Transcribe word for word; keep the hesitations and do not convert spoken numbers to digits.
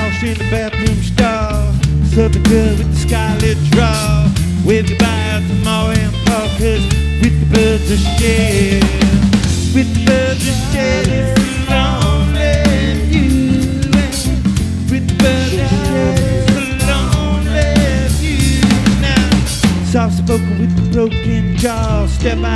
lost in the bathroom stall. Southern girl with the scarlet draw. Wave goodbye out to Maury and Paul, 'cause with the birds of shed, with the birds of shed, it's a lonely view. With the birds of shed, it's a lonely view. Now, soft spoken with the broken jaw, step out.